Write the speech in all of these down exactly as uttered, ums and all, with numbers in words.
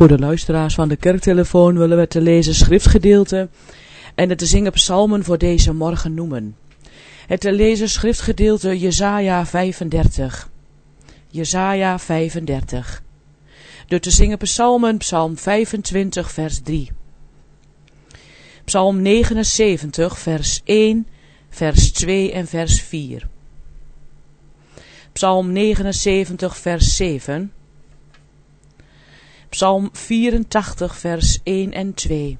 Voor de luisteraars van de kerktelefoon willen we te lezen schriftgedeelte en het te zingen psalmen voor deze morgen noemen. Het te lezen schriftgedeelte Jesaja vijfendertig. Jesaja vijfendertig. De te zingen psalmen psalm vijfentwintig vers drie. Psalm negenenzeventig vers één, vers twee en vers vier. Psalm negenenzeventig vers zeven. Psalm vierentachtig vers één en twee.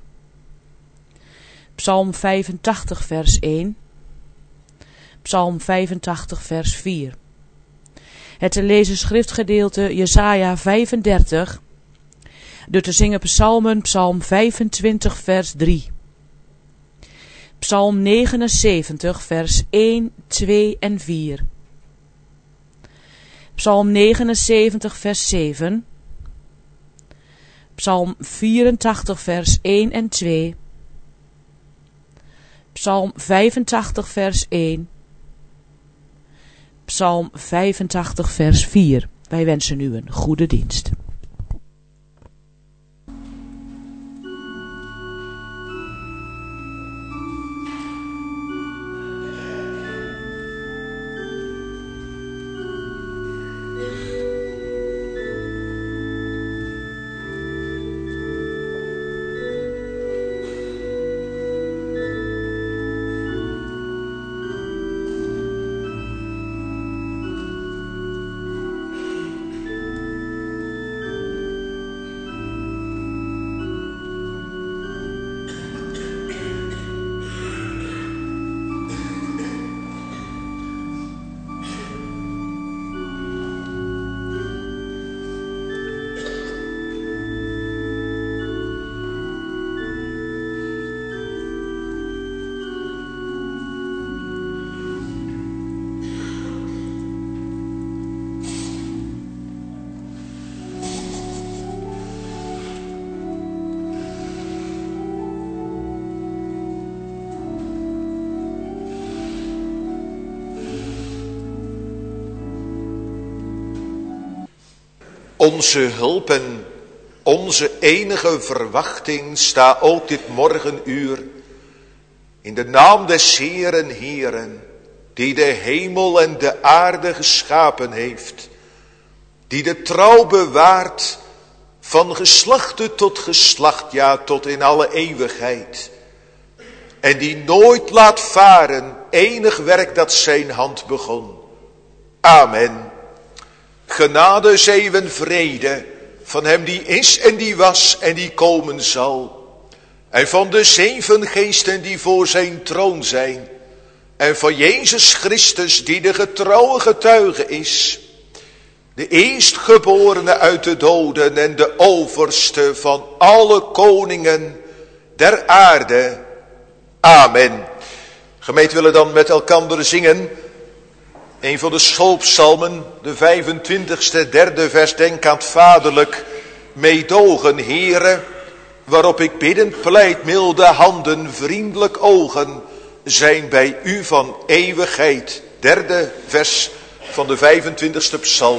Psalm vijfentachtig vers één. Psalm vijfentachtig vers vier. Het te lezen schriftgedeelte Jesaja vijfendertig. De te zingen psalmen psalm vijfentwintig vers drie. Psalm negenenzeventig vers één, twee en vier. Psalm negenenzeventig vers zeven. Psalm vierentachtig vers één en twee. Psalm vijfentachtig vers één. Psalm vijfentachtig vers vier. Wij wensen u een goede dienst. Onze hulp en onze enige verwachting sta ook dit morgenuur in de naam des Heeren Heeren, die de hemel en de aarde geschapen heeft, die de trouw bewaart van geslachte tot geslacht, ja tot in alle eeuwigheid, en die nooit laat varen enig werk dat zijn hand begon. Amen. Genade, zegen, vrede van hem die is en die was en die komen zal. En van de zeven geesten die voor zijn troon zijn. En van Jezus Christus die de getrouwe getuige is. De eerstgeborene uit de doden en de overste van alle koningen der aarde. Amen. Gemeente willen dan met elkander zingen. Een van de schoolpsalmen, de vijfentwintigste, derde vers, denk aan het vaderlijk meedogen, Heere, waarop ik biddend pleit, milde handen, vriendelijk ogen, zijn bij u van eeuwigheid. Derde vers van de vijfentwintigste psalm.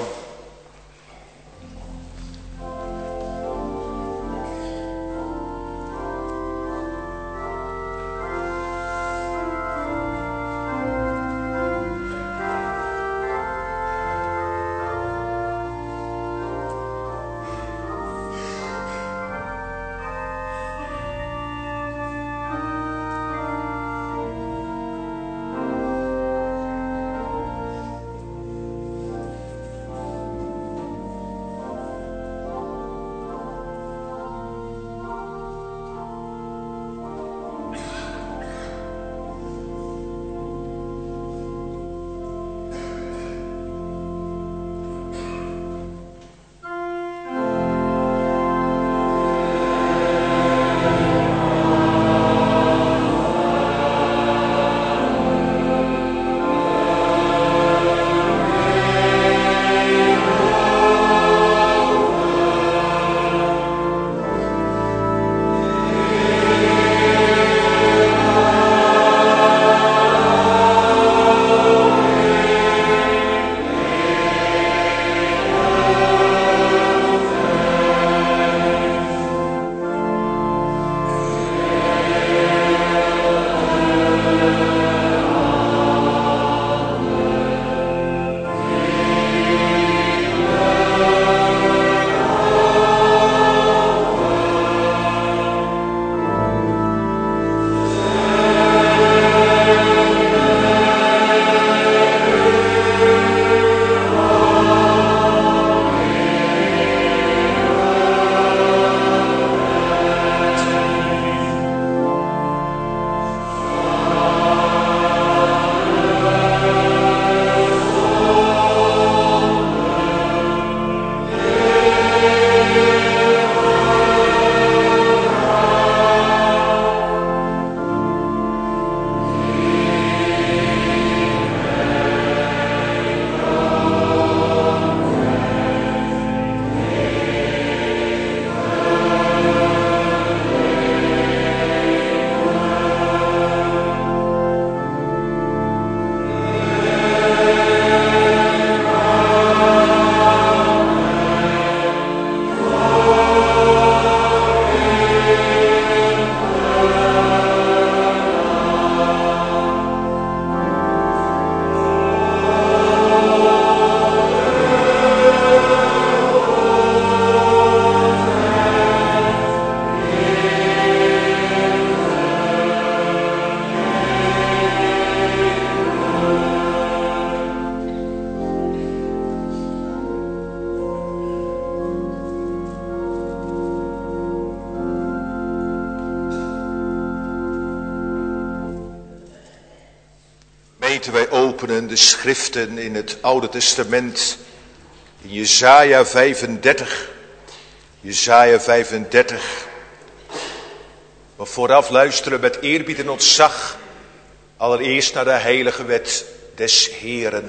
Gemeente, wij openen de schriften in het Oude Testament. In Jesaja vijfendertig. Jesaja vijfendertig. Maar vooraf luisteren met eerbied en ontzag. Allereerst naar de heilige wet des Heeren.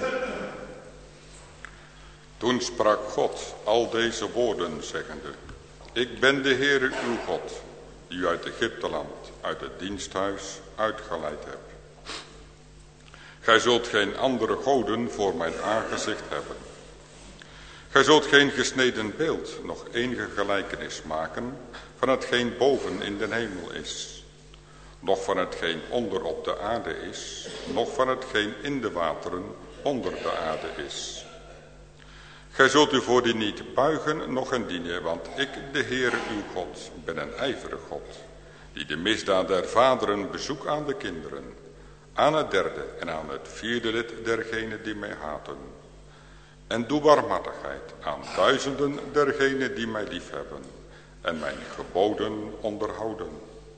Toen sprak God al deze woorden zeggende. Ik ben de Heere uw God, die u uit Egypteland, uit het diensthuis uitgeleid hebt. Gij zult geen andere goden voor mijn aangezicht hebben. Gij zult geen gesneden beeld, nog enige gelijkenis maken van hetgeen boven in de hemel is, noch van hetgeen onder op de aarde is, noch van hetgeen in de wateren onder de aarde is. Gij zult u voor die niet buigen, noch hen dienen, want ik, de Heere uw God, ben een ijverig God, die de misdaad der vaderen bezoek aan de kinderen, aan het derde en aan het vierde lid dergenen die mij haten. En doe barmhartigheid aan duizenden dergenen die mij liefhebben en mijn geboden onderhouden.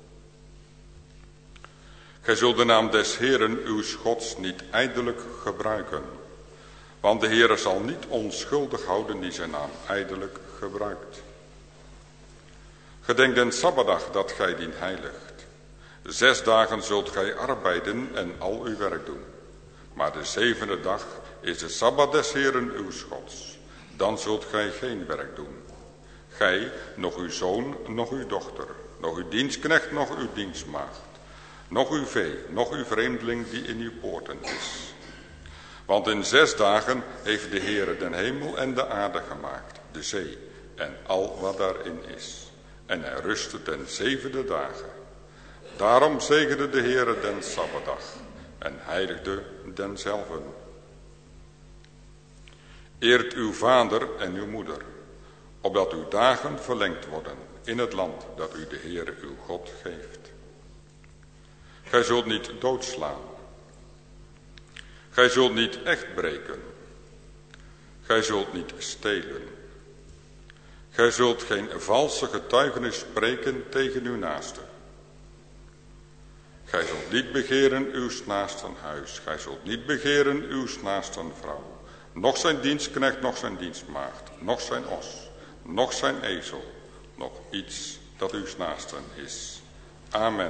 Gij zult de naam des Heeren uw Gods niet ijdelijk gebruiken, want de Heere zal niet onschuldig houden die zijn naam ijdelijk gebruikt. Gedenk den Sabbatdag dat gij dien heiligt. Zes dagen zult gij arbeiden en al uw werk doen. Maar de zevende dag is de Sabbat des Heeren uw Gods. Dan zult gij geen werk doen. Gij, nog uw zoon, nog uw dochter, nog uw dienstknecht, nog uw dienstmaagd, nog uw vee, nog uw vreemdeling die in uw poorten is. Want in zes dagen heeft de Heere den hemel en de aarde gemaakt, de zee en al wat daarin is. En hij rustte ten zevende dagen. Daarom zegende de Heere den Sabbatdag en heiligde denzelven. Eert uw vader en uw moeder, opdat uw dagen verlengd worden in het land dat u de Heere uw God geeft. Gij zult niet doodslaan. Gij zult niet echt breken. Gij zult niet stelen. Gij zult geen valse getuigenis spreken tegen uw naaste. Gij zult niet begeren uw naasten huis. Gij zult niet begeren uw naasten vrouw. Nog zijn dienstknecht, nog zijn dienstmaagd. Nog zijn os. Nog zijn ezel. Nog iets dat uw naasten is. Amen.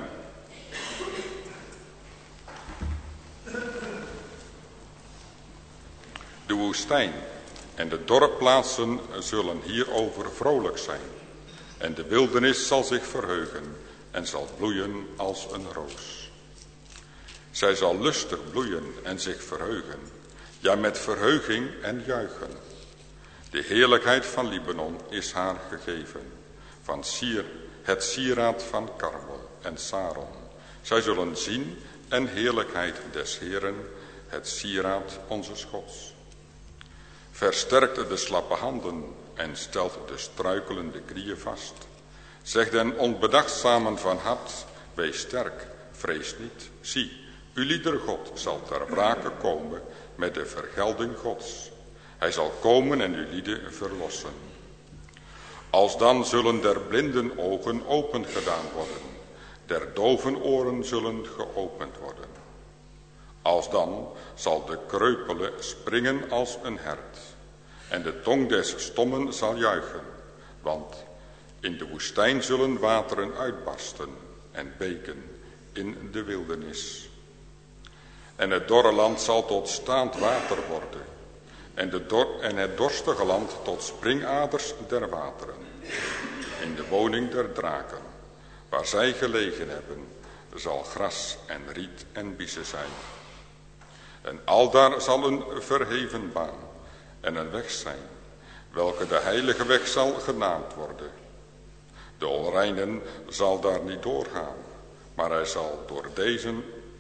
De woestijn en de dorpplaatsen zullen hierover vrolijk zijn. En de wildernis zal zich verheugen en zal bloeien als een roos. Zij zal lustig bloeien en zich verheugen, ja met verheuging en juichen. De heerlijkheid van Libanon is haar gegeven, van sier, het sieraad van Karmel en Saron. Zij zullen zien en heerlijkheid des Heeren, het sieraad onzes Gods. Versterkt de slappe handen en stelt de struikelende knieën vast. Zeg den onbedachtzamen van hart, wees sterk, vrees niet. Zie, uw lieder God zal ter wrake komen met de vergelding Gods. Hij zal komen en uw lieden verlossen. Alsdan zullen der blinden ogen open gedaan worden, der doven oren zullen geopend worden. Alsdan zal de kreupele springen als een hert, en de tong des stommen zal juichen, want in de woestijn zullen wateren uitbarsten en beken in de wildernis. En het dorre land zal tot staand water worden, en, de dor- en het dorstige land tot springaders der wateren. In de woning der draken, waar zij gelegen hebben, zal gras en riet en biezen zijn. En aldaar zal een verheven baan en een weg zijn, welke de heilige weg zal genaamd worden. De onreinen zal daar niet doorgaan, maar hij zal door deze,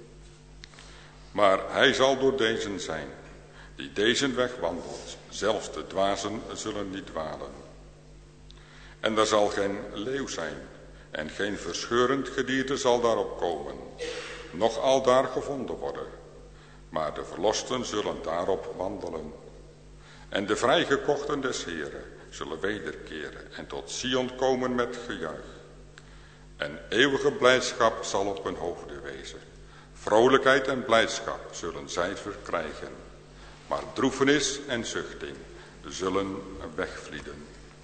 maar hij zal door deze zijn, die deze weg wandelt. Zelfs de dwazen zullen niet dwalen. En er zal geen leeuw zijn, en geen verscheurend gedierte zal daarop komen, noch aldaar gevonden worden. Maar de verlosten zullen daarop wandelen. En de vrijgekochten des Heeren zullen wederkeren en tot Sion komen met gejuich. En eeuwige blijdschap zal op hun hoofden wezen. Vrolijkheid en blijdschap zullen zij verkrijgen, maar droefenis en zuchting zullen wegvlieden.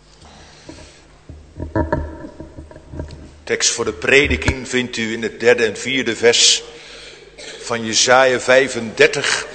Tekst voor de prediking vindt u in het derde en vierde vers van Jesaja vijfendertig.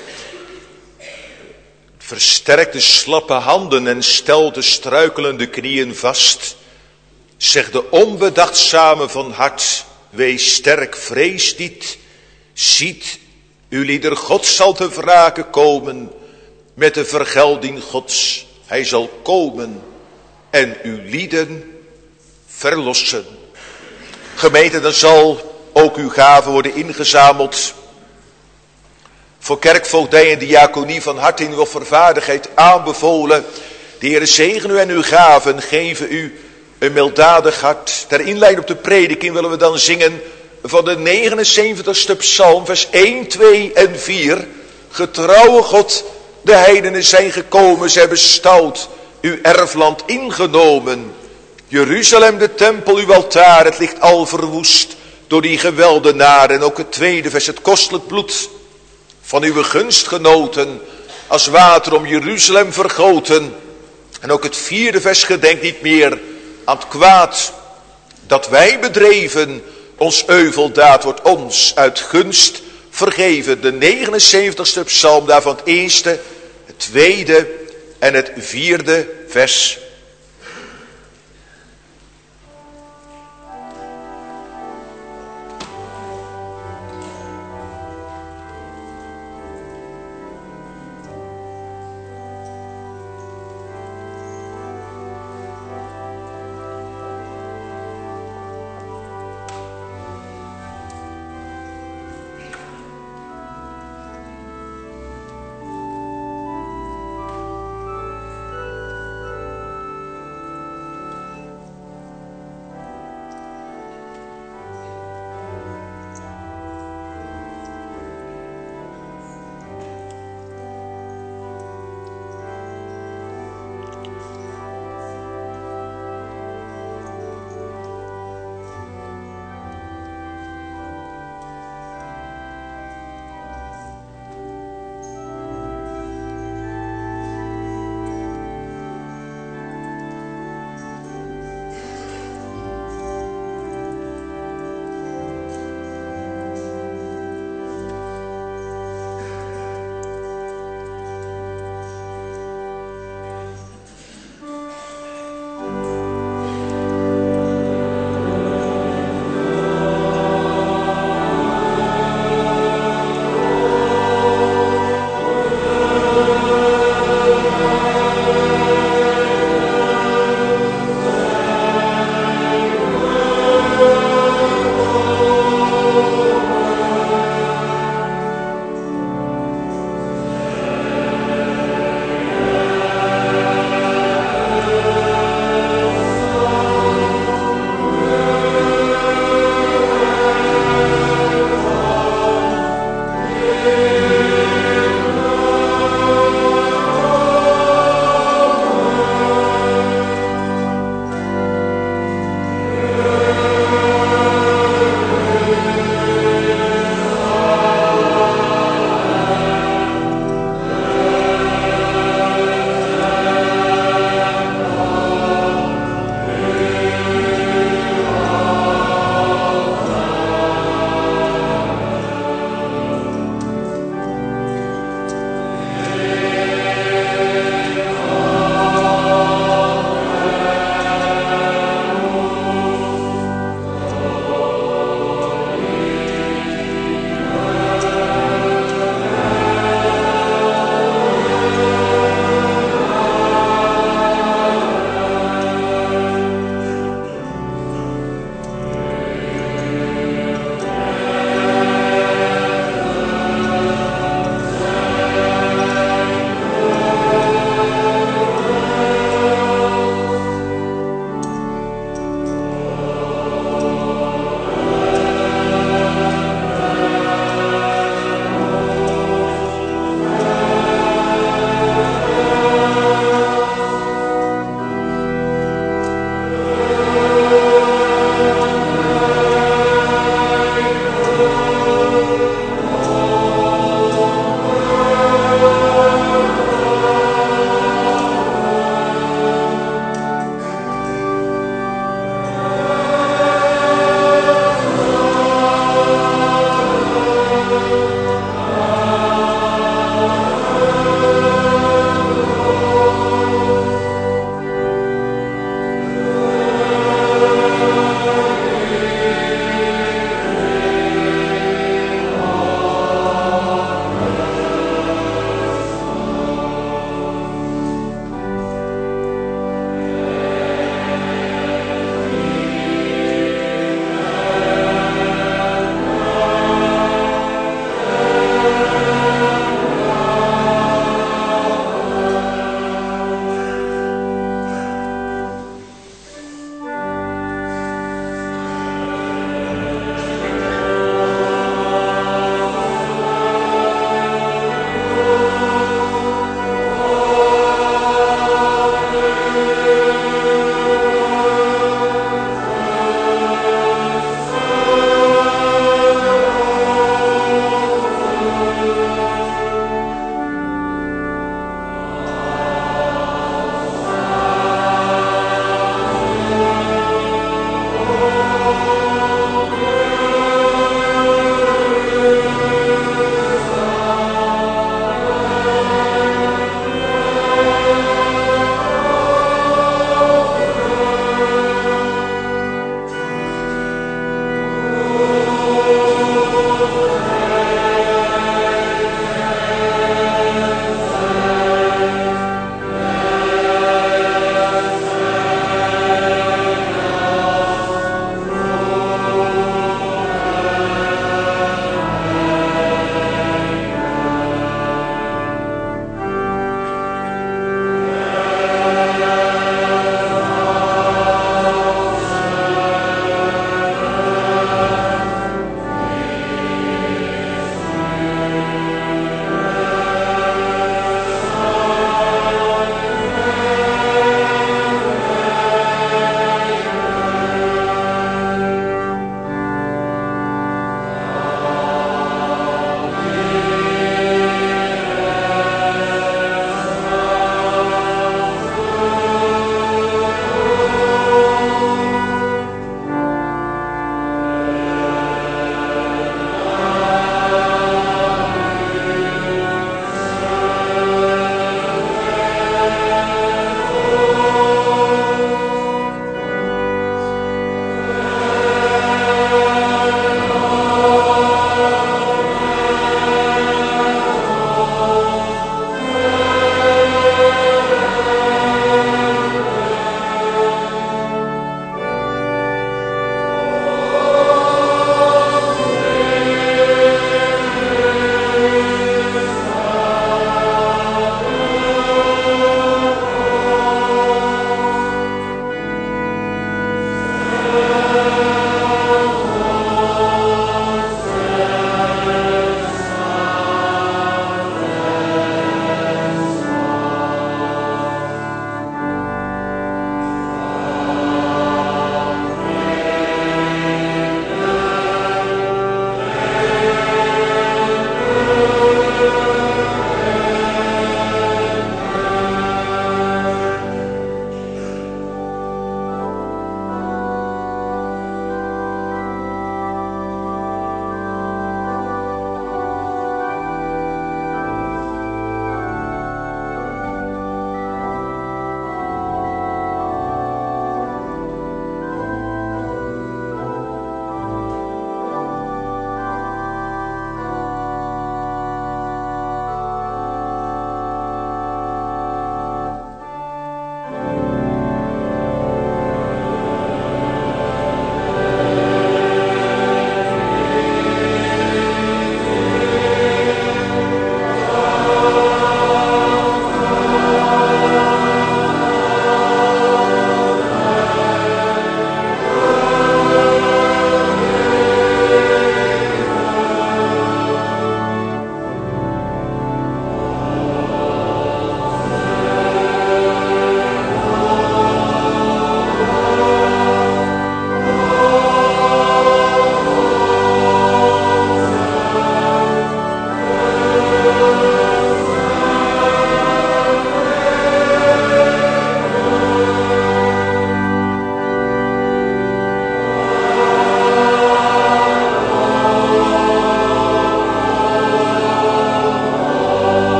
Versterk de slappe handen en stel de struikelende knieën vast. Zeg de onbedachtzame van hart, wees sterk, vrees niet. Ziet, uw lieder God zal te wrake komen met de vergelding Gods. Hij zal komen en uw lieden verlossen. Gemeente, dan zal ook uw gave worden ingezameld voor kerkvoogdij en diaconie van hart in uw offervaardigheid aanbevolen. De Heere zegen u en uw gaven, geven u een milddadig hart. Ter inleiding op de prediking willen we dan zingen van de negenenzeventigste psalm, vers één, twee en vier. Getrouwe God, de heidenen zijn gekomen, ze hebben stout uw erfland ingenomen. Jeruzalem, de tempel, uw altaar, het ligt al verwoest door die geweldenaren. En ook het tweede vers, het kostelijk bloed van uw gunstgenoten, als water om Jeruzalem vergoten. En ook het vierde vers, gedenk niet meer aan het kwaad dat wij bedreven. Ons euveldaad wordt ons uit gunst vergeven. De negenenzeventigste psalm, daarvan het eerste, het tweede en het vierde vers.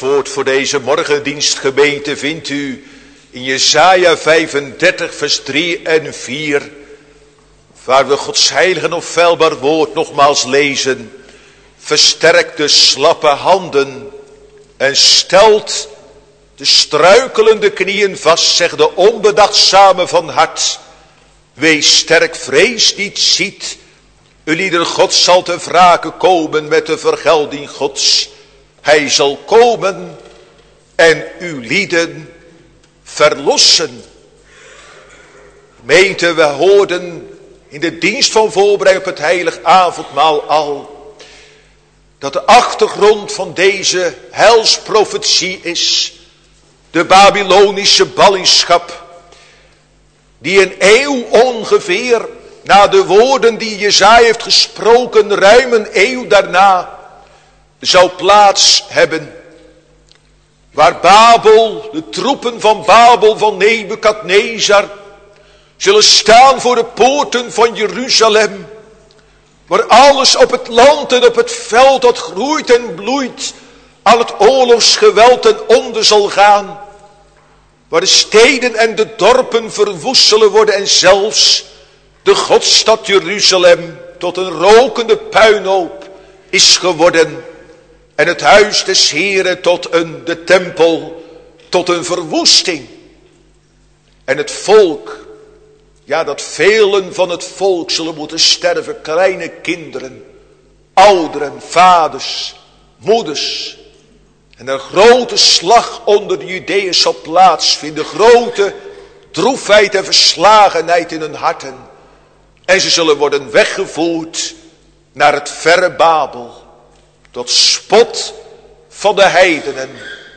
Godswoord voor deze morgendienstgemeente vindt u in Jesaja vijfendertig vers drie en vier. Waar we Gods heilige en onfeilbaar woord nogmaals lezen. Versterkt de slappe handen en stelt de struikelende knieën vast, zegt de onbedachtzame van hart. Wees sterk, vrees niet, ziet. Uw lieder God zal te wrake komen met de vergelding Gods. Hij zal komen en uw lieden verlossen. Gemeente, we hoorden in de dienst van voorbereiding op het heilig avondmaal al dat de achtergrond van deze heilsprofetie is de Babylonische ballingschap, die een eeuw ongeveer na de woorden die Jesaja heeft gesproken, ruim een eeuw daarna, zou plaats hebben. Waar Babel, de troepen van Babel van Nebukadnezar, zullen staan voor de poorten van Jeruzalem. Waar alles op het land en op het veld dat groeit en bloeit aan het oorlogsgeweld ten onder zal gaan. Waar de steden en de dorpen verwoest zullen worden en zelfs de Godstad Jeruzalem tot een rokende puinhoop is geworden. En het huis des Heren tot een, de tempel, tot een verwoesting. En het volk, ja, dat velen van het volk zullen moeten sterven. Kleine kinderen, ouderen, vaders, moeders. En een grote slag onder de Judeërs zal plaatsvinden. Grote droefheid en verslagenheid in hun harten. En ze zullen worden weggevoerd naar het verre Babel. Tot spot van de heidenen.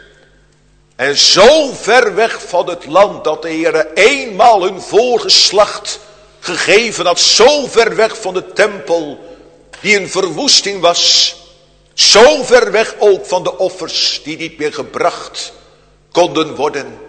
En zo ver weg van het land dat de Heere eenmaal hun voorgeslacht gegeven had. Zo ver weg van de tempel die een verwoesting was. Zo ver weg ook van de offers die niet meer gebracht konden worden.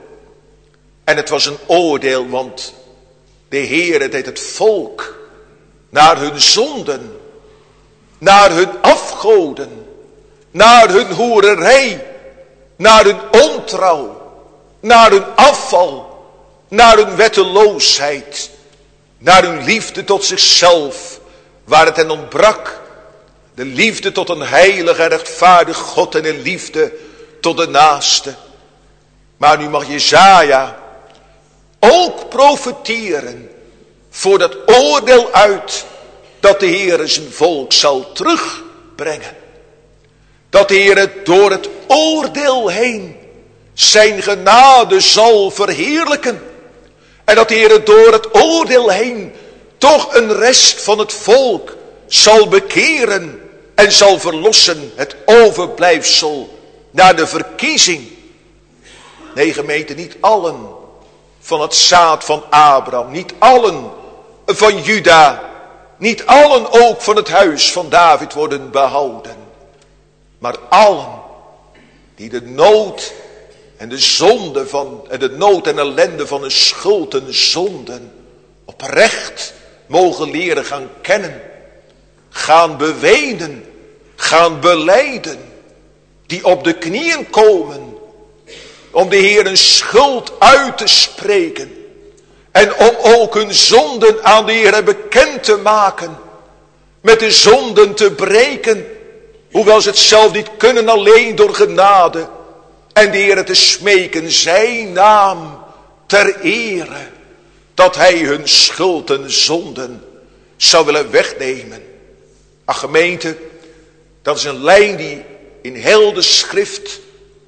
En het was een oordeel, want de Heere deed het volk naar hun zonden, naar hun afgoden, naar hun hoererij, naar hun ontrouw, naar hun afval, naar hun wetteloosheid, naar hun liefde tot zichzelf, waar het hen ontbrak. De liefde tot een heilige en rechtvaardig God en een liefde tot de naaste. Maar nu mag Jesaja ook profeteren voor dat oordeel uit dat de Heere zijn volk zal terugbrengen. Dat de Heere door het oordeel heen zijn genade zal verheerlijken. En dat de Heere door het oordeel heen toch een rest van het volk zal bekeren en zal verlossen, het overblijfsel naar de verkiezing. Nee, gemeente, niet allen van het zaad van Abraham, niet allen van Juda, niet allen ook van het huis van David worden behouden. Maar allen die de nood en de zonde van, en de nood en ellende van hun schuld en zonden oprecht mogen leren gaan kennen, gaan bewenen, gaan belijden, die op de knieën komen om de Heer een schuld uit te spreken en om ook hun zonden aan de Heer bekend te maken, met de zonden te breken, hoewel ze het zelf niet kunnen, alleen door genade, en de Heer te smeken zijn naam ter ere, dat hij hun schuld en zonden zou willen wegnemen. Ach, gemeente, dat is een lijn die in heel de schrift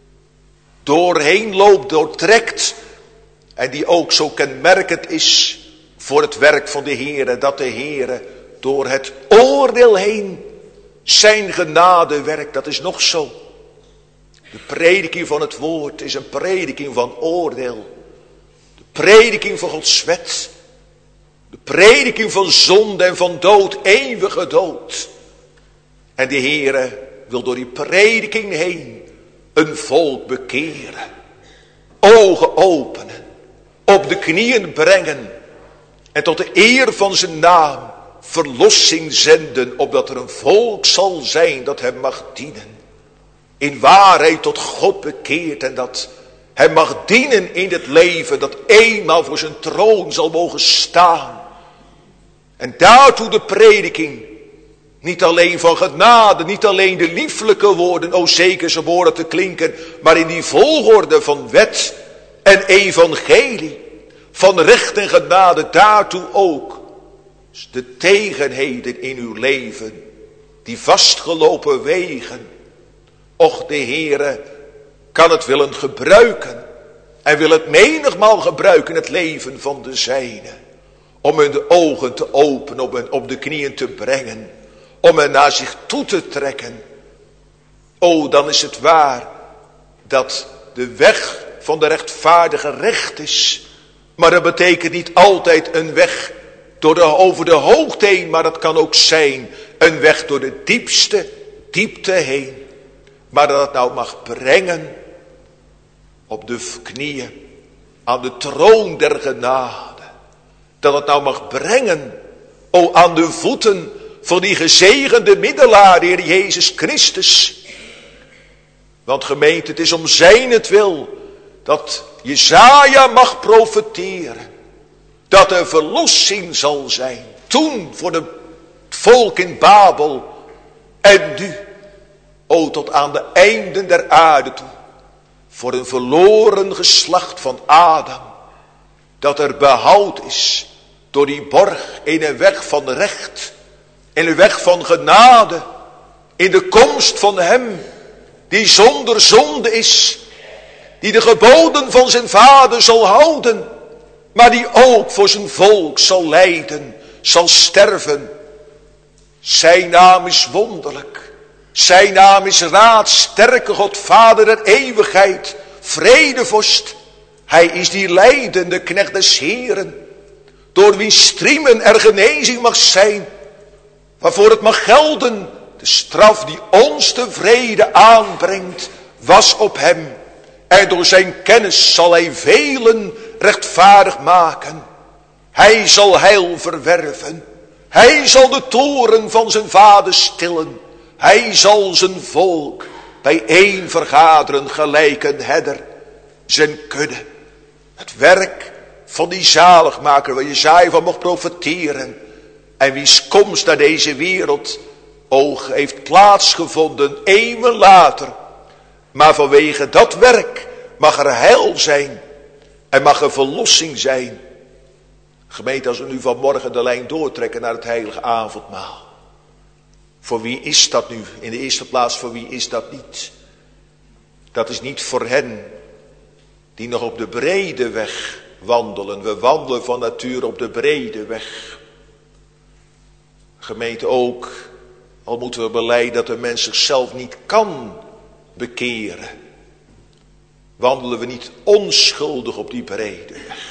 doorheen loopt, doortrekt. En die ook zo kenmerkend is voor het werk van de Heere. Dat de Heere door het oordeel heen zijn genade werkt. Dat is nog zo. De prediking van het woord is een prediking van oordeel. De prediking van Gods wet. De prediking van zonde en van dood, eeuwige dood. En de Heere wil door die prediking heen een volk bekeren. Ogen openen. Op de knieën brengen. En tot de eer van zijn naam verlossing zenden. Opdat er een volk zal zijn dat hem mag dienen. in waarheid tot God bekeert en dat hij mag dienen in het leven dat eenmaal voor zijn troon zal mogen staan. En daartoe de prediking, niet alleen van genade, niet alleen de lieflijke woorden, o zeker ze woorden te klinken, maar in die volgorde van wet en evangelie, van recht en genade, daartoe ook de tegenheden in uw leven, die vastgelopen wegen. Och, de Heere kan het willen gebruiken en wil het menigmaal gebruiken in het leven van de zijne, om hun de ogen te openen, om hen op de knieën te brengen, om hen naar zich toe te trekken. O, dan is het waar dat de weg van de rechtvaardige recht is, maar dat betekent niet altijd een weg door de, over de hoogte heen, maar dat kan ook zijn een weg door de diepste diepte heen. Maar dat het nou mag brengen op de knieën aan de troon der genade. Dat het nou mag brengen, o, aan de voeten van die gezegende middelaar, de Heer Jezus Christus. Want gemeente, het is om zijnentwil dat Jesaja mag profeteren. Dat er verlossing zal zijn. Toen voor het volk in Babel. En nu, o, tot aan de einden der aarde toe. Voor een verloren geslacht van Adam. Dat er behoud is door die borg in een weg van recht. In een weg van genade. In de komst van hem die zonder zonde is. Die de geboden van zijn vader zal houden. Maar die ook voor zijn volk zal lijden. Zal sterven. Zijn naam is wonderlijk. Zijn naam is raad, sterke God, Vader der eeuwigheid, vredevorst. Hij is die lijdende knecht des Heeren, door wie striemen er genezing mag zijn, waarvoor het mag gelden, de straf die ons de vrede aanbrengt, was op hem. En door zijn kennis zal hij velen rechtvaardig maken. Hij zal heil verwerven. Hij zal de toorn van zijn vader stillen. Hij zal zijn volk bijeen vergaderen gelijk een herder zijn kudde. Het werk van die zaligmaker waar Jesaja van mocht profeteren. En wiens komst naar deze wereld oog heeft plaatsgevonden eeuwen later. Maar vanwege dat werk mag er heil zijn en mag er verlossing zijn. Gemeente, als we nu vanmorgen de lijn doortrekken naar het heilige avondmaal. Voor wie is dat nu? In de eerste plaats, voor wie is dat niet? Dat is niet voor hen die nog op de brede weg wandelen. We wandelen van nature op de brede weg. Gemeente ook, al moeten we belijden dat de mens zichzelf niet kan bekeren. Wandelen we niet onschuldig op die brede weg.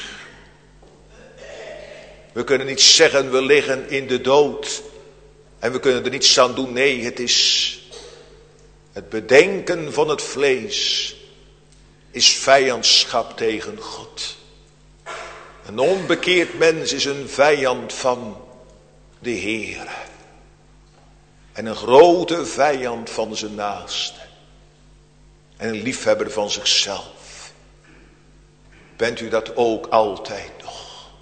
We kunnen niet zeggen we liggen in de dood. En we kunnen er niets aan doen. Nee, het is het bedenken van het vlees is vijandschap tegen God. Een onbekeerd mens is een vijand van de Heer. En een grote vijand van zijn naaste. En een liefhebber van zichzelf. Bent u dat ook altijd nog?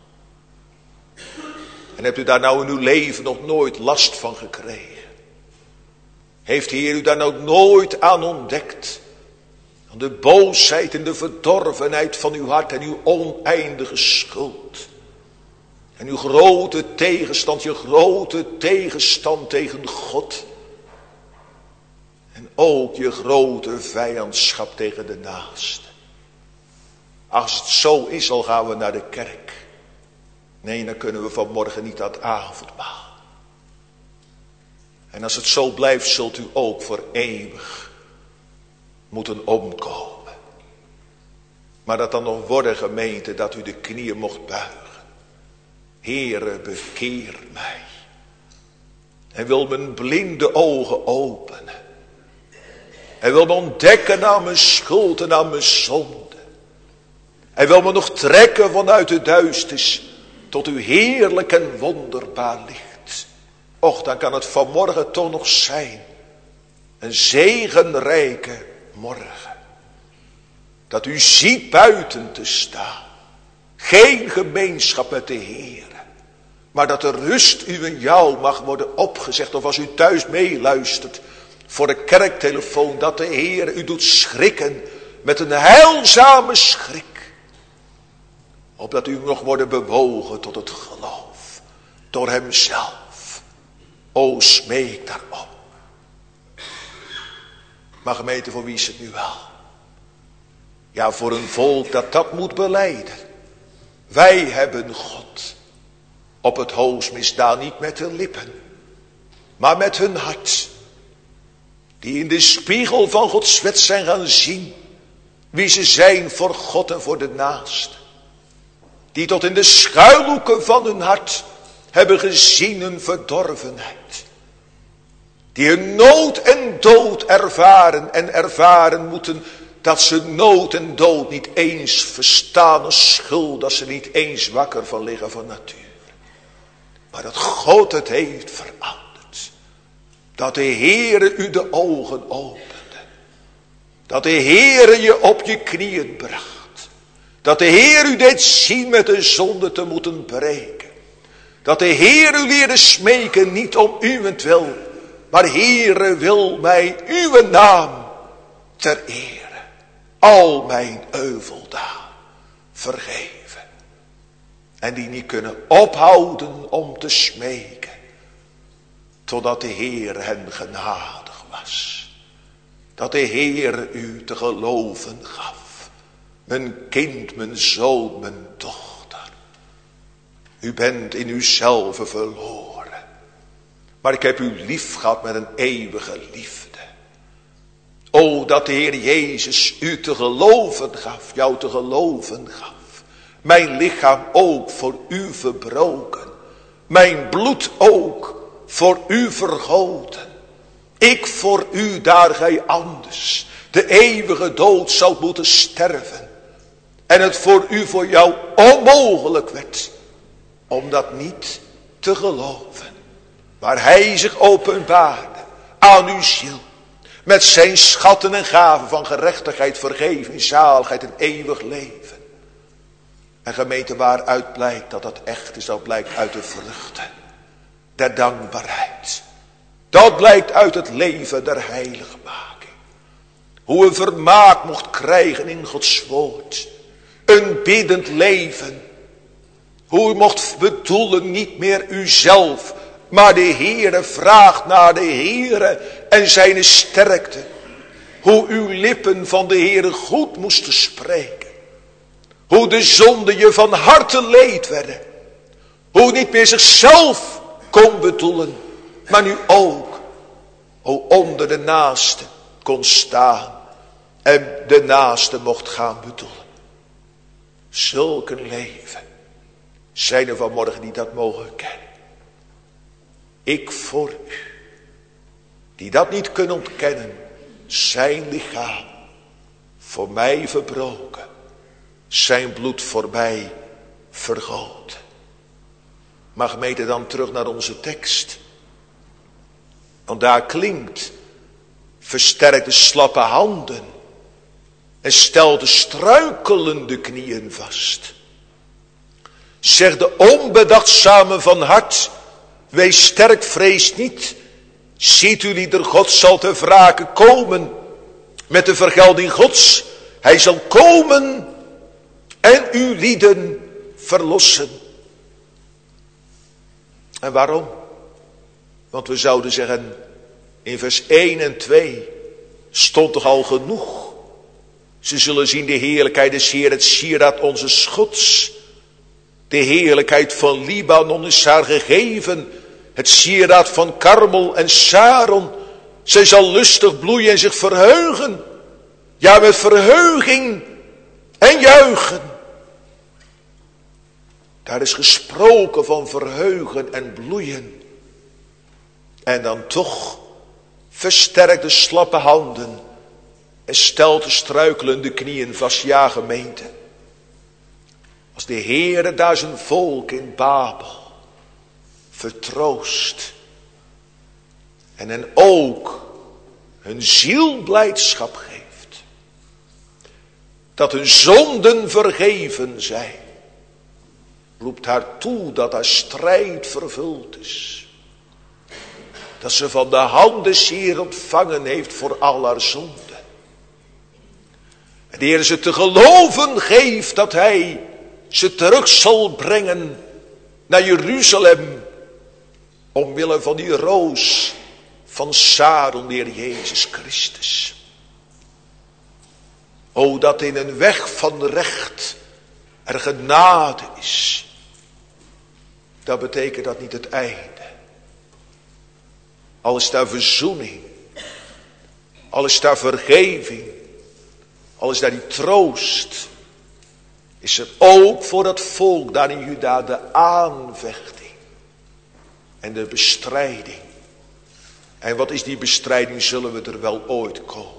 En hebt u daar nou in uw leven nog nooit last van gekregen? Heeft de Heer u daar nou nooit aan ontdekt? Aan de boosheid en de verdorvenheid van uw hart en uw oneindige schuld. En uw grote tegenstand, je grote tegenstand tegen God. En ook je grote vijandschap tegen de naaste. Als het zo is, al gaan we naar de kerk. Nee, dan kunnen we vanmorgen niet aan het avondmaal. En als het zo blijft, zult u ook voor eeuwig moeten omkomen. Maar dat dan nog worden, gemeente, dat u de knieën mocht buigen. Heere, bekeer mij. En wil mijn blinde ogen openen. En wil me ontdekken aan mijn schuld en aan mijn zonde. En wil me nog trekken vanuit de duisternis tot uw heerlijk en wonderbaar licht. Och, dan kan het vanmorgen toch nog zijn Een zegenrijke morgen. Dat u ziet buiten te staan. Geen gemeenschap met de Heer. Maar dat de rust u en jou mag worden opgezegd. Of als u thuis meeluistert voor de kerktelefoon. Dat de Heer u doet schrikken met een heilzame schrik. Opdat u nog worden bewogen tot het geloof. Door hemzelf. O, smeek daarop. Maar gemeente, voor wie is het nu wel? Ja, voor een volk dat dat moet belijden. Wij hebben God op het hoogst misdaan, niet met hun lippen, maar met hun hart. Die in de spiegel van Gods wet zijn gaan zien wie ze zijn voor God en voor de naaste. Die tot in de schuilhoeken van hun hart hebben gezien hun verdorvenheid. Die hun nood en dood ervaren en ervaren moeten. Dat ze nood en dood niet eens verstaan als schuld. Dat ze niet eens wakker van liggen van natuur. Maar dat God het heeft veranderd. Dat de Heere u de ogen opende. Dat de Heere je op je knieën bracht. Dat de Heer u deed zien met de zonde te moeten breken. Dat de Heer u leerde smeken niet om uwentwil. Maar Heere wil mij uw naam ter ere. Al mijn euveldaad vergeven. En die niet kunnen ophouden om te smeken. Totdat de Heer hen genadig was. Dat de Heer u te geloven gaf. Mijn kind, mijn zoon, mijn dochter. U bent in uzelf verloren. Maar ik heb u lief gehad met een eeuwige liefde. O, dat de Heer Jezus u te geloven gaf, jou te geloven gaf. Mijn lichaam ook voor u verbroken. Mijn bloed ook voor u vergoten. Ik voor u, daar gij anders de eeuwige dood zou moeten sterven. En het voor u, voor jou onmogelijk werd. Om dat niet te geloven. Maar hij zich openbaarde aan uw ziel. Met zijn schatten en gaven van gerechtigheid, vergeving, zaligheid en eeuwig leven. En gemeente, waaruit blijkt dat dat echt is, dat blijkt uit de vruchten der dankbaarheid. Dat blijkt uit het leven der heiligmaking. Hoe u vermaak mocht krijgen in Gods woord. Een biddend leven. Hoe u mocht bedoelen niet meer uzelf, maar de Heere vraagt naar de Heere en zijn sterkte. Hoe uw lippen van de Heere goed moesten spreken. Hoe de zonde je van harte leed werden. Hoe niet meer zichzelf kon bedoelen, maar nu ook. Hoe onder de naaste kon staan en de naaste mocht gaan bedoelen. Zulk een leven zijn er vanmorgen die dat mogen kennen. Ik voor u, die dat niet kunnen ontkennen, zijn lichaam voor mij verbroken, zijn bloed voor mij vergoten. Maar gemeente, dan terug naar onze tekst. Want daar klinkt, versterk de slappe handen en stel de struikelende knieën vast. Zeg de onbedachtzame van hart, wees sterk, vrees niet. Ziet u, lieder, God zal te wrake komen met de vergelding Gods. Hij zal komen en uw lieden verlossen. En waarom? Want we zouden zeggen, in vers één en twee stond toch al genoeg. Ze zullen zien de heerlijkheid des Heer, het sieraad onze Gods. De heerlijkheid van Libanon is haar gegeven. Het sieraad van Karmel en Saron. Zij zal lustig bloeien en zich verheugen. Ja, met verheuging en juichen. Daar is gesproken van verheugen en bloeien. En dan toch versterk de slappe handen. En stel de struikelende knieën vast, ja gemeente. Als de Heere daar zijn volk in Babel vertroost. En hen ook hun ziel blijdschap geeft. Dat hun zonden vergeven zijn. Roept haar toe dat haar strijd vervuld is. Dat ze van de hand des Heer ontvangen heeft voor al haar zonden. En de Heer ze te geloven geeft dat hij ze terug zal brengen naar Jeruzalem. Omwille van die roos van Saron, de Heer Jezus Christus. O, dat in een weg van recht er genade is. Dat betekent dat niet het einde. Al is daar verzoening. Al is daar vergeving. Al is daar die troost. Is er ook voor dat volk daar in Juda de aanvechting. En de bestrijding. En wat is die bestrijding, zullen we er wel ooit komen?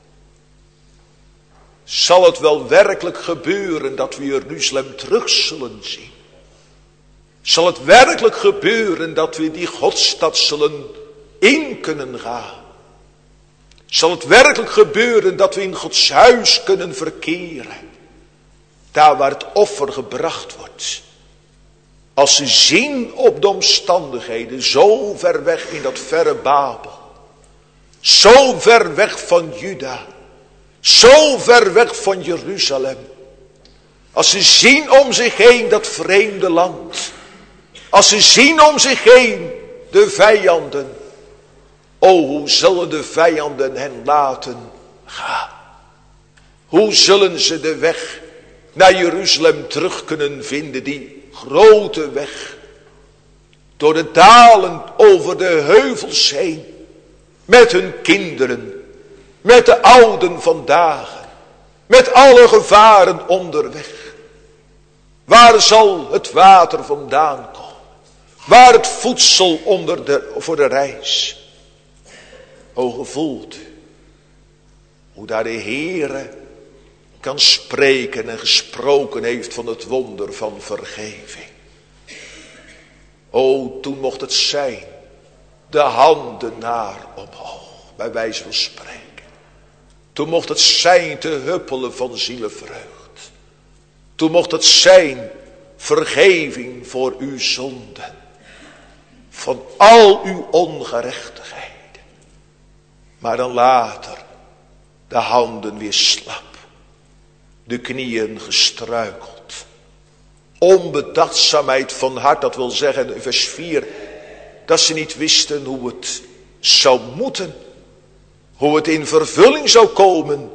Zal het wel werkelijk gebeuren dat we Jeruzalem terug zullen zien? Zal het werkelijk gebeuren dat we die Godstad zullen in kunnen gaan? Zal het werkelijk gebeuren dat we in Gods huis kunnen verkeren? Daar waar het offer gebracht wordt. Als ze zien op de omstandigheden, zo ver weg in dat verre Babel. Zo ver weg van Juda. Zo ver weg van Jeruzalem. Als ze zien om zich heen dat vreemde land. Als ze zien om zich heen de vijanden. O, hoe zullen de vijanden hen laten gaan? Hoe zullen ze de weg naar Jeruzalem terug kunnen vinden, die grote weg. Door de dalen over de heuvels heen. Met hun kinderen. Met de ouden vandaag. Met alle gevaren onderweg. Waar zal het water vandaan komen? Waar het voedsel onder de, voor de reis? O, gevoelt u hoe daar de Heere kan spreken en gesproken heeft van het wonder van vergeving. O, toen mocht het zijn, de handen naar omhoog, bij wijze van spreken. Toen mocht het zijn te huppelen van zielenvreugd. Toen mocht het zijn vergeving voor uw zonden. Van al uw ongerechtigheden. Maar dan later de handen weer slap. De knieën gestruikeld. Onbedachtzaamheid van hart, dat wil zeggen in vers vier. Dat ze niet wisten hoe het zou moeten. Hoe het in vervulling zou komen.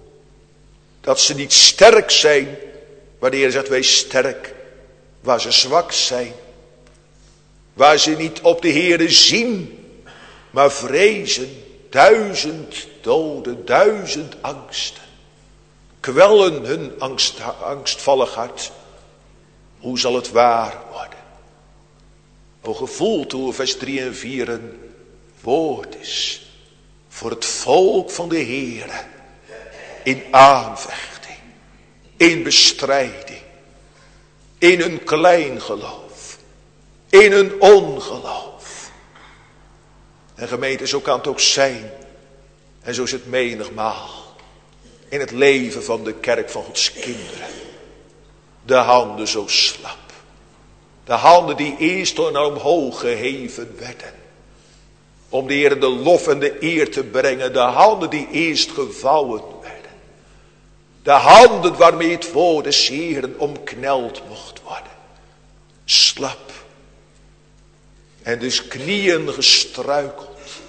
Dat ze niet sterk zijn. Waar de Heer zegt, wees sterk. Waar ze zwak zijn. Waar ze niet op de Heere zien. Maar vrezen. Duizend doden. Duizend angsten. Kwellen hun angst, angstvallig hart. Hoe zal het waar worden? O, gevoeld hoe vers drie en vier een woord is. Voor het volk van de Heere. In aanvechting. In bestrijding. In een klein geloof. In een ongeloof. En gemeente, zo kan het ook zijn. En zo is het menigmaal. In het leven van de kerk van Gods kinderen. De handen zo slap. De handen die eerst naar omhoog geheven werden. Om de Heer de lof en de eer te brengen. De handen die eerst gevouwen werden. De handen waarmee het woord des Heeren omkneld mocht worden. Slap. En dus knieën gestruikeld.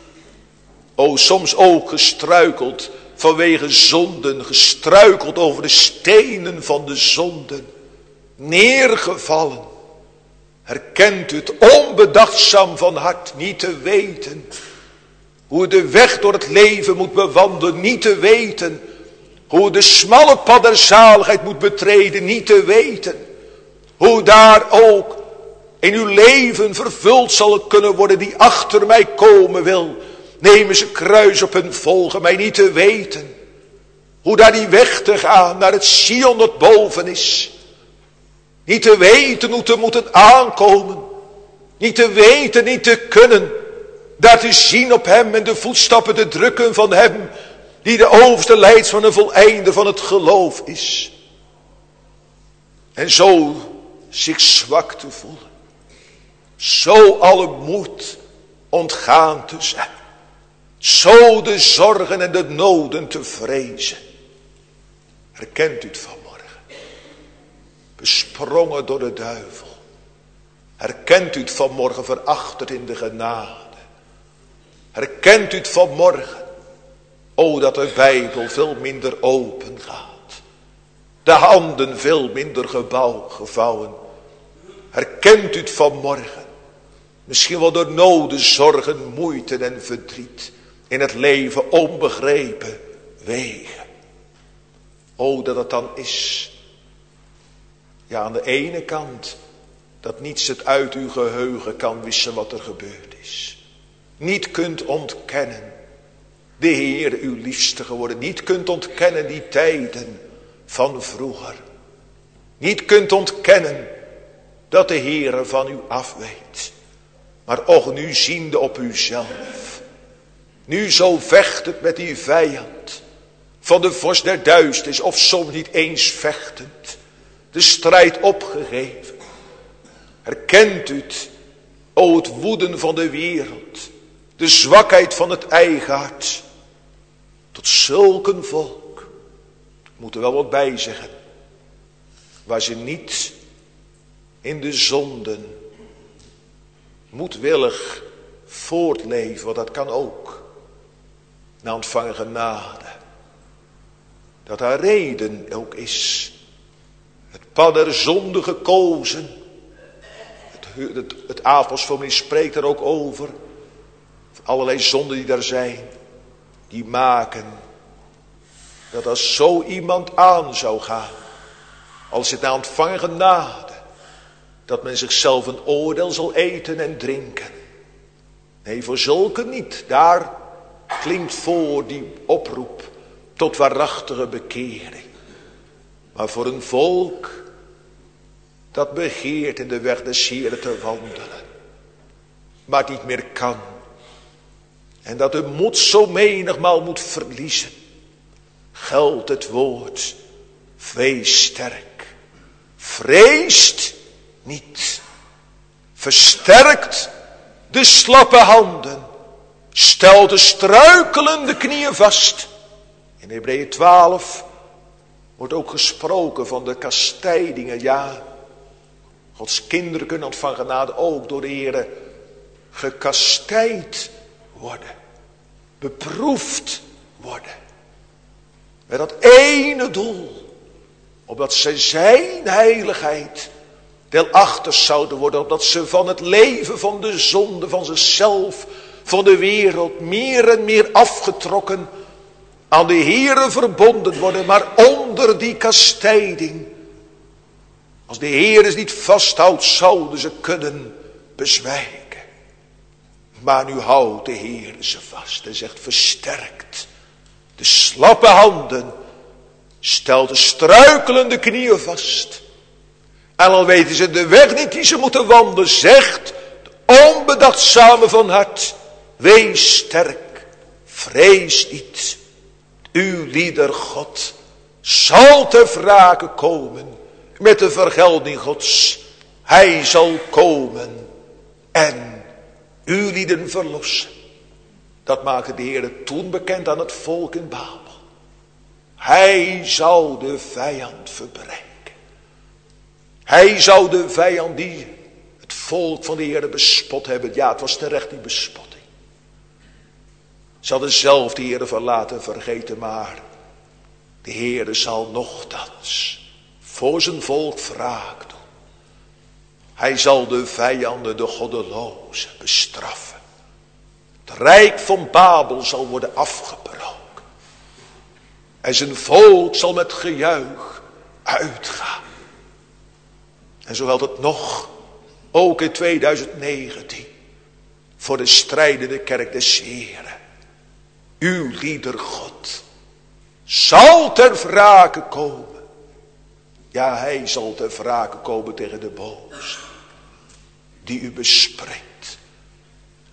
O, soms ook gestruikeld vanwege zonden. Gestruikeld over de stenen van de zonden. Neergevallen. Herkent u het onbedachtzaam van hart niet te weten. Hoe de weg door het leven moet bewandelen. Niet te weten. Hoe de smalle pad der zaligheid moet betreden. Niet te weten. Hoe daar ook in uw leven vervuld zal het kunnen worden. Die achter mij komen wil. Nemen ze kruis op en volgen mij. Niet te weten. Hoe daar die weg te gaan naar het Sion dat boven is. Niet te weten hoe te moeten aankomen. Niet te weten, niet te kunnen. Daar te zien op hem en de voetstappen te drukken van hem die de overste leidsman en voleinder van het geloof is. En zo zich zwak te voelen. Zo alle moed ontgaan te zijn. Zo de zorgen en de noden te vrezen. Herkent u het vanmorgen? Besprongen door de duivel. Herkent u het vanmorgen verachterd in de genade? Herkent u het vanmorgen? O, dat de Bijbel veel minder open gaat. De handen veel minder gebouw, gevouwen. Herkent u het vanmorgen? Misschien wel door noden, zorgen, moeite en verdriet. In het leven onbegrepen wegen. O, dat het dan is. Ja, aan de ene kant dat niets het uit uw geheugen kan wissen wat er gebeurd is. Niet kunt ontkennen. De Heer uw liefste geworden. Niet kunt ontkennen die tijden van vroeger. Niet kunt ontkennen dat de Heer van u afweet. Maar och, nu ziende op uzelf. Nu zo vechtend met die vijand. Van de vorst der duisternis. Of soms niet eens vechtend. De strijd opgegeven. Herkent u het? O, het woeden van de wereld. De zwakheid van het eigen hart. Tot zulk een volk. Ik moet er wel wat bij zeggen. Waar ze niet in de zonden moedwillig voortleven. Want dat kan ook. Na ontvangen genade. Dat daar reden ook is. Het pad der zonde gekozen. Het, het, het avondformulier spreekt er ook over. Allerlei zonden die daar zijn. Die maken. Dat als zo iemand aan zou gaan. Als het na ontvangen genade. Dat men zichzelf een oordeel zal eten en drinken. Nee, voor zulke niet. Daar klinkt voor die oproep. Tot waarachtige bekering. Maar voor een volk. Dat begeert in de weg des Heeren te wandelen. Maar niet meer kan. En dat de moed zo menigmaal moet verliezen. Geldt het woord. Wees sterk. Vreest niet. Versterkt de slappe handen. Stel de struikelende knieën vast. In Hebreeën twaalf wordt ook gesproken van de kastijdingen. Ja, Gods kinderen kunnen ontvangen genade ook door de Heere gekastijd worden. Beproefd worden. Met dat ene doel. Opdat ze zijn heiligheid deelachtig zouden worden. Opdat ze van het leven van de zonde, van zichzelf, van de wereld meer en meer afgetrokken aan de Heere verbonden worden. Maar onder die kastijding. Als de Heere ze niet vasthoudt, zouden ze kunnen bezwijken. Maar nu houdt de Heere ze vast en zegt versterkt de slappe handen. Stel de struikelende knieën vast. En al weten ze de weg niet die ze moeten wandelen, zegt de onbedachtzame van hart. Wees sterk, vrees niet. Uw lieder God zal ter wrake komen met de vergelding Gods. Hij zal komen en uw lieden verlossen. Dat maakte de Heer toen bekend aan het volk in Babel. Hij zou de vijand verbreken. Hij zou de vijand die het volk van de Heer bespot hebben. Ja, het was terecht die bespotting. Ze hadden zelf de Heer verlaten vergeten, maar de Heer zal nochtans voor zijn volk wraak doen. Hij zal de vijanden, de goddelozen bestraffen. Het rijk van Babel zal worden afgebroken. En zijn volk zal met gejuich uitgaan. En zo geldt het nog, ook in tweeduizend negentien, voor de strijdende kerk des Heren. Uw lieder God zal ter wrake komen. Ja, hij zal ter wrake komen tegen de boos die u bespringt.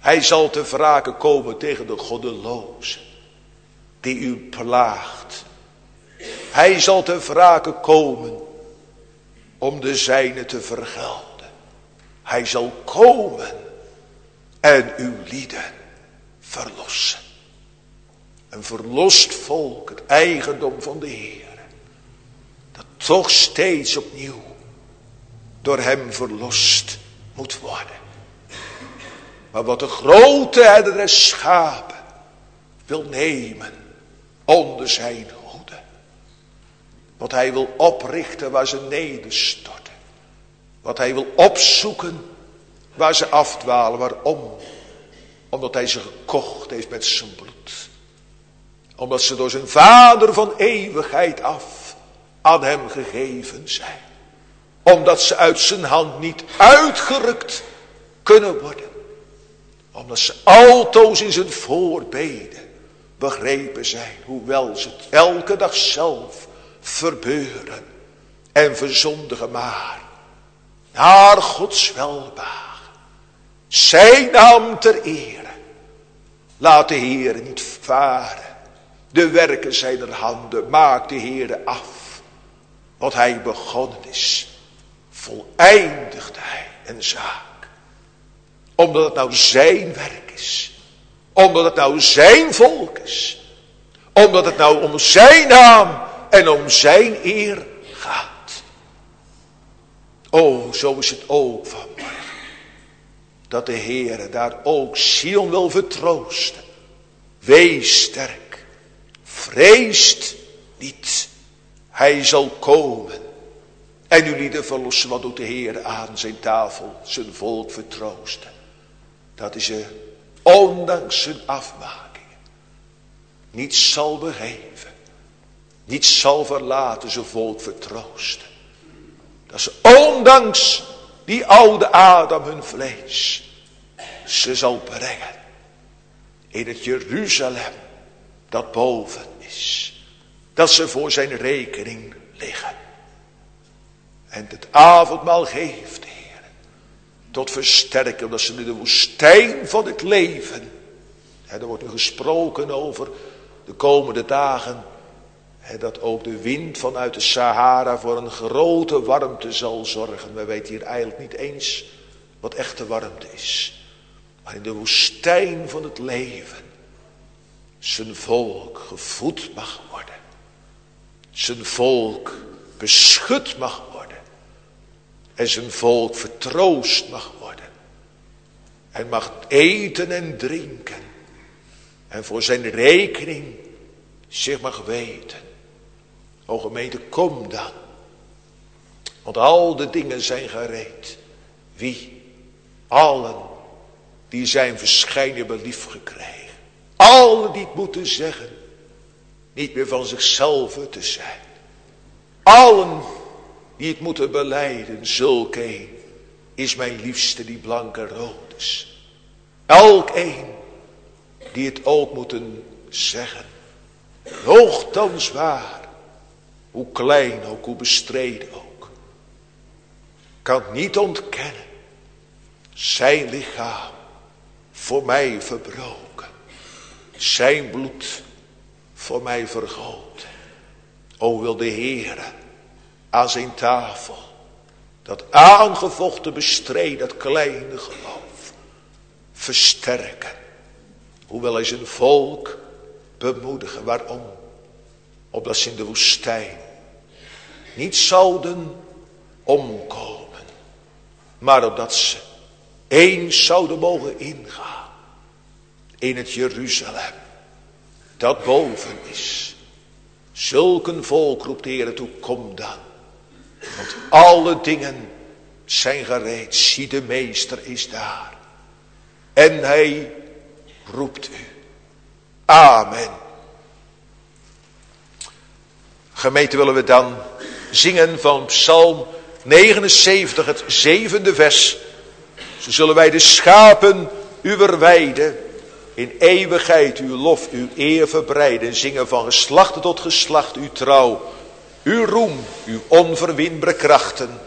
Hij zal te wrake komen tegen de goddelozen die u plaagt. Hij zal te wrake komen om de zijne te vergelden. Hij zal komen en uw lieden verlossen. Een verlost volk, het eigendom van de Heer, dat toch steeds opnieuw door hem verlost moet worden. Maar wat de grote herder der schapen wil nemen onder zijn hoede. Wat hij wil oprichten waar ze nederstorten. Wat hij wil opzoeken waar ze afdwalen. Waarom? Omdat hij ze gekocht heeft met zijn bloed. Omdat ze door zijn Vader van eeuwigheid af aan hem gegeven zijn. Omdat ze uit zijn hand niet uitgerukt kunnen worden. Omdat ze altoos in zijn voorbeden begrepen zijn. Hoewel ze het elke dag zelf verbeuren en verzondigen. Maar naar Gods welbehagen. Zijn naam ter ere. Laat de Heer niet varen. De werken zijner handen maakt de Heer af. Wat hij begonnen is, voleindigt hij een zaak. Omdat het nou zijn werk is. Omdat het nou zijn volk is. Omdat het nou om zijn naam en om zijn eer gaat. O, zo is het ook vanmorgen. Dat de Heer daar ook Sion wil vertroosten. Wees sterk. Vreest niet. Hij zal komen. En u lieden verlossen. Wat doet de Heer aan zijn tafel? Zijn volk vertroosten. Dat is er ondanks zijn afmakingen niet zal begeven. Niet zal verlaten zijn volk vertroosten. Dat ze ondanks die oude Adam hun vlees ze zal brengen in het Jeruzalem dat boven is. Dat ze voor zijn rekening liggen. En het avondmaal geeft de Heer tot versterken, omdat ze in de woestijn van het leven. En er wordt nu gesproken over de komende dagen. En dat ook de wind vanuit de Sahara voor een grote warmte zal zorgen. We weten hier eigenlijk niet eens wat echte warmte is. Maar in de woestijn van het leven zijn volk gevoed mag worden. Zijn volk beschut mag worden. En zijn volk vertroost mag worden. En mag eten en drinken. En voor zijn rekening zich mag weten. O gemeente, kom dan. Want al de dingen zijn gereed. Wie? Allen die zijn verschijnen hebben lief gekregen. Allen die het moeten zeggen. Niet meer van zichzelf te zijn. Allen die het moeten belijden. Zulk een is mijn liefste die blank en rood is. Elk een die het ook moeten zeggen. Nochtans waar. Hoe klein ook, hoe bestreden ook. Kan niet ontkennen. Zijn lichaam voor mij verbroken. Zijn bloed voor mij vergoten. O wil de Heere aan zijn tafel. Dat aangevochten bestreden, dat kleine geloof. Versterken. Hoewel hij zijn volk bemoedigen. Waarom? Opdat ze in de woestijn niet zouden omkomen. Maar opdat ze eens zouden mogen ingaan. In het Jeruzalem. Dat boven is. Zulk een volk roept de Heer toe, kom dan. Want alle dingen zijn gereed. Zie, de meester is daar. En hij roept u. Amen. Gemeente, willen we dan zingen van Psalm negenenzeventig, het zevende vers. Zo zullen wij de schapen uwer weide, in eeuwigheid uw lof, uw eer verbreiden. Zingen van geslacht tot geslacht uw trouw, uw roem, uw onverwinbare krachten.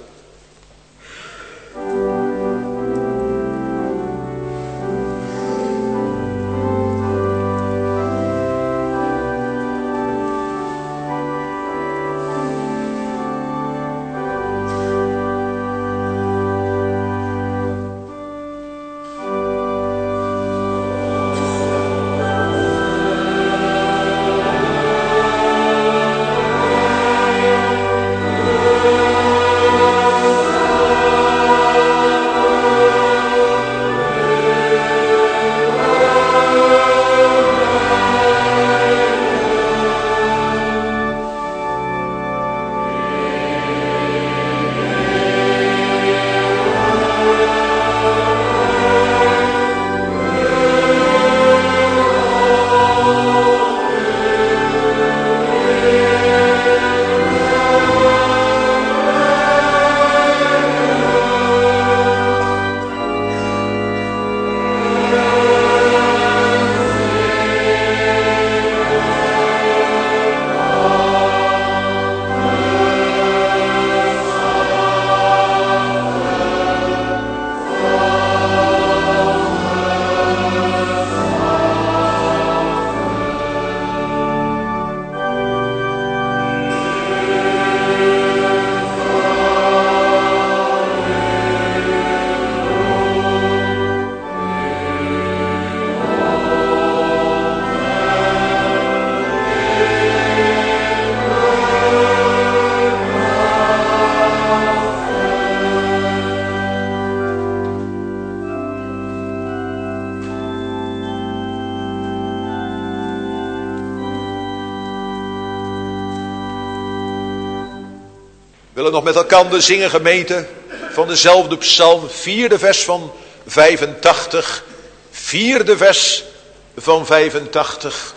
willen nog met elkaar zingen, gemeente, van dezelfde psalm, vierde vers van vijfentachtig. Vierde vers van vijfentachtig.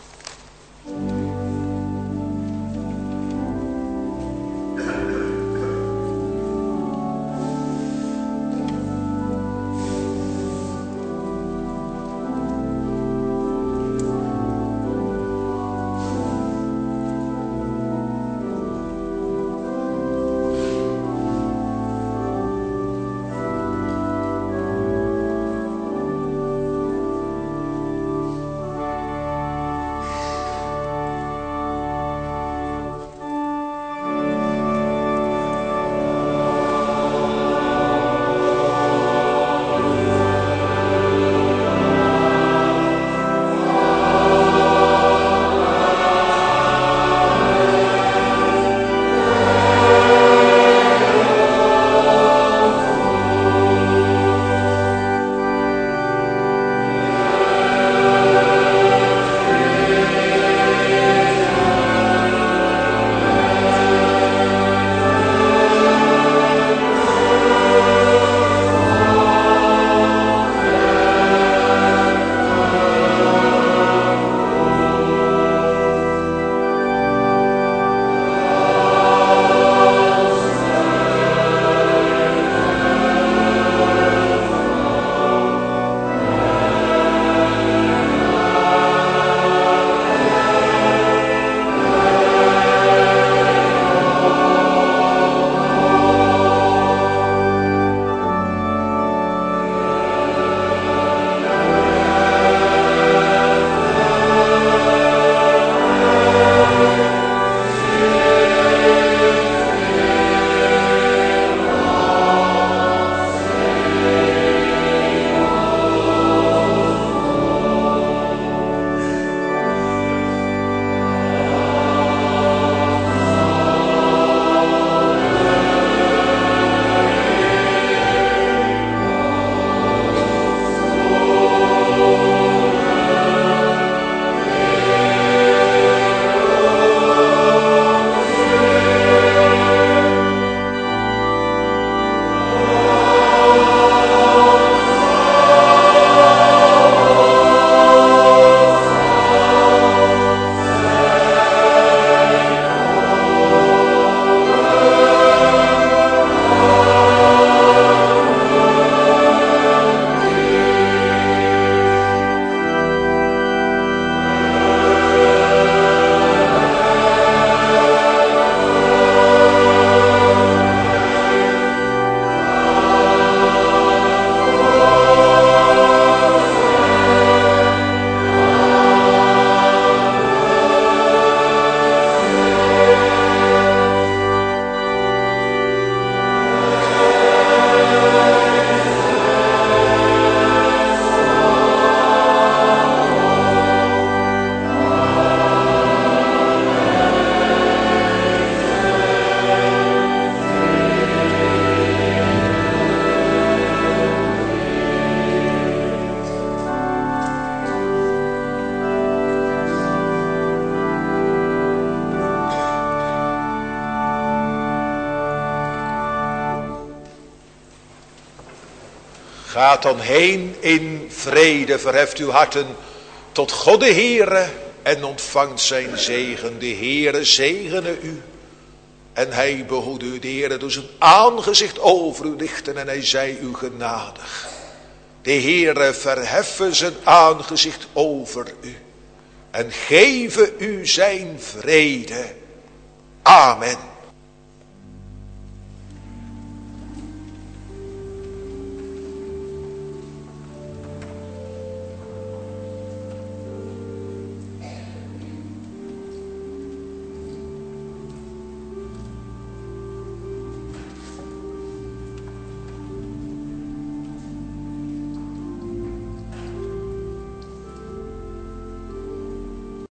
Gaat dan heen in vrede, verheft uw harten tot God de Heere en ontvangt zijn zegen. De Heere zegene u en hij behoede u. De Heere doet zijn aangezicht over u lichten en hij zij u genadig. De Heere verheffen zijn aangezicht over u en geven u zijn vrede. Amen.